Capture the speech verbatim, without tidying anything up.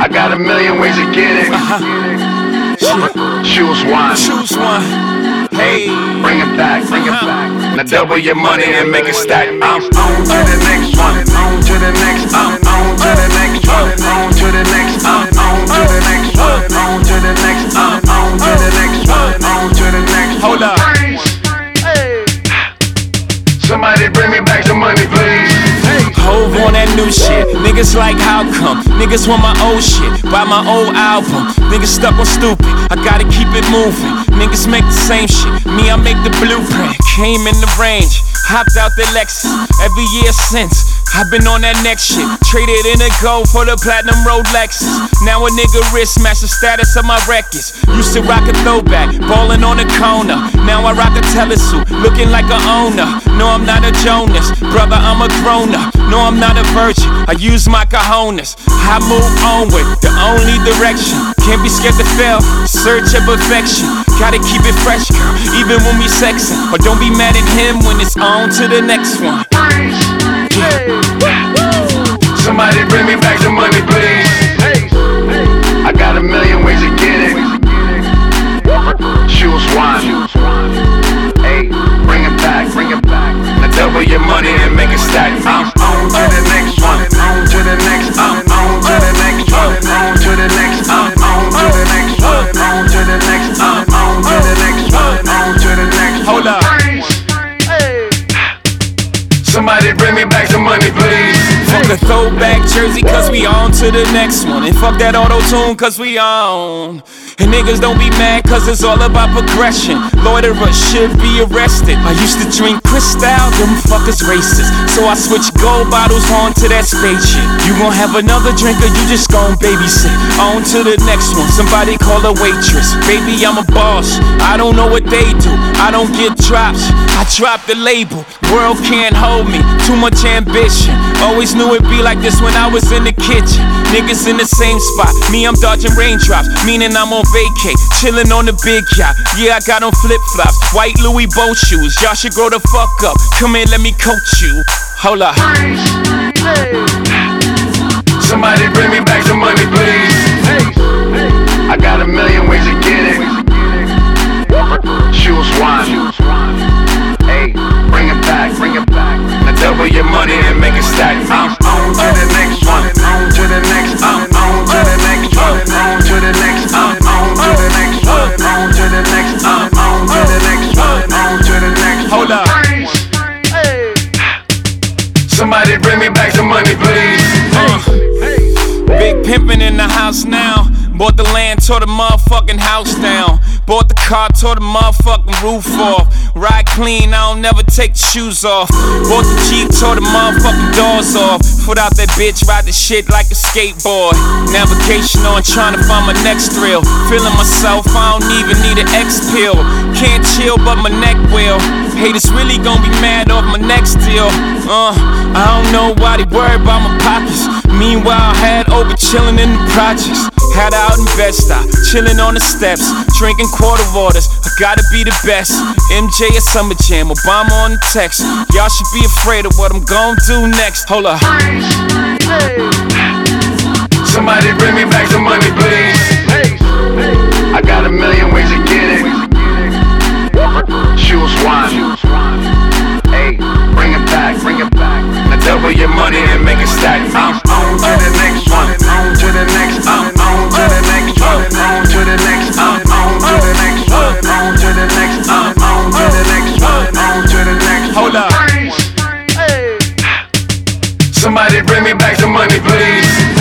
got a million ways to get it. Uh-huh. Choose one. Choose one. Hey, bring it back, bring it back. Now double your money and make it stack. I'm on to the next one, on to the next, I'm on to the next one, on to the next, I'm on to the next one, on to the next, I'm on to the next one, on to the next. Hold up. Somebody bring me back some money, please. Hove on that new shit. Niggas like how come? Niggas want my old shit. Buy my old album. Niggas stuck on stupid. I gotta keep it moving. Niggas make the same shit. Me, I make the blueprint. Came in the range. Hopped out the Lexus. Every year since I've been on that next shit. Traded in a gold for the platinum Rolexes. Now a nigga wrist match the status of my records. Used to rock a throwback, ballin' on the corner. Now I rock a telesuit, looking like a owner. No, I'm not a Jonas, brother, I'm a grown-up. No, I'm not a virgin, I use my cojones. I move onward, the only direction. Can't be scared to fail, search of perfection. Gotta keep it fresh, girl, even when we sexin'. Or don't be mad at him when it's on to the next one. Somebody bring me back some money, please. I got a million ways to get it. Choose one. Hey, bring it back, bring it back. Now double your money and make it stack. I'm on to the next one, on to the next, I'm on to the next one, on to the next, I'm on to the next one, on to the next, I'm on to the next one, on to the next. Hold up. Somebody bring me back some money, please. Fuck a throwback jersey, cause we on to the next one. And fuck that auto-tune, cause we on. And niggas don't be mad, cause it's all about progression. Loiterers should be arrested. I used to drink Cristal, them fuckers racist. So I switched gold bottles on to that spaceship. You gon' have another drink or you just gon' babysit. On to the next one, somebody call a waitress. Baby, I'm a boss, I don't know what they do. I don't get drops, I drop the label. World can't hold me, too much ambition. Always knew it'd be like this when I was in the kitchen. Niggas in the same spot, me I'm dodging raindrops. Meaning I'm on vacay, chillin' on the big yacht. Yeah, I got on flip-flops, white Louis boat shoes. Y'all should grow the fuck up, come here, let me coach you. Hold up. Somebody bring me back some money, please. I got a million ways to get it. Choose one. Hey, bring it back, bring it back. Now double your money and make it stack. I'm on to the next one, on to the next, I'm on to the next one, on to the next, I'm on to the next one, on to the next, I'm on to the next one, on to the next. Hold up. Somebody bring me back some money, please. Uh, big pimpin' in the house now. Bought the land, tore the motherfucking house down. Bought the car, tore the motherfucking roof off. Ride clean, I don't never take the shoes off. Bought the Jeep, tore the motherfucking doors off. Foot out that bitch, ride the shit like a skateboard. Navigation on, trying to find my next thrill. Feeling myself, I don't even need an X pill. Can't chill, but my neck will. Haters really gon' be mad off my next deal. Uh, I don't know why they worry about my pockets. Meanwhile, had over chillin' in the projects. Had out in Bed-Stuy, chillin' on the steps, drinking quarter waters. I gotta be the best. M J at Summer Jam, Obama on the text. Y'all should be afraid of what I'm gon' do next. Hold up. Somebody bring me back some money, please. I got a million ways to get it. Choose one. Hey, bring it back, bring it back. Now double your money and make it stack. I'm on to the next one, on to the next, I'm on to the next one, on to the next, I'm on to the next one, on to the next, I'm on to the next one, on to the next. Hold up. Somebody bring me back some money, please.